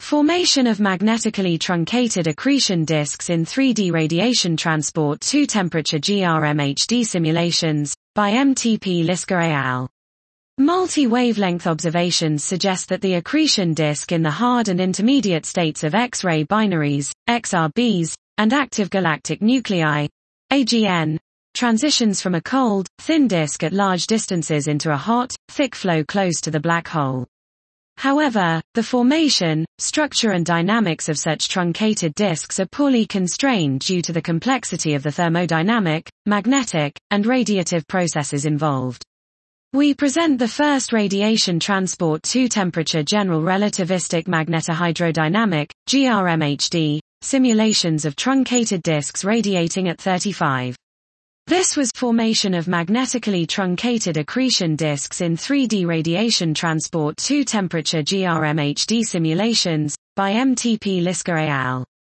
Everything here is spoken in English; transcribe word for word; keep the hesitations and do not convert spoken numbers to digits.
Formation of magnetically truncated accretion disks in three D radiation transport two temperature G R M H D simulations, by M T P Liska et al. Multi-wavelength observations suggest that the accretion disk in the hard and intermediate states of X-ray binaries, X R Bs, and active galactic nuclei, A G N, transitions from a cold, thin disk at large distances into a hot, thick flow close to the black hole. However, the formation, structure and dynamics of such truncated disks are poorly constrained due to the complexity of the thermodynamic, magnetic, and radiative processes involved. We present the first radiation transport two temperature general relativistic magnetohydrodynamic, G R M H D, simulations of truncated disks radiating at thirty-five. This was formation of magnetically truncated accretion disks in three D radiation transport two temperature G R M H D simulations, by M T P Liska et al.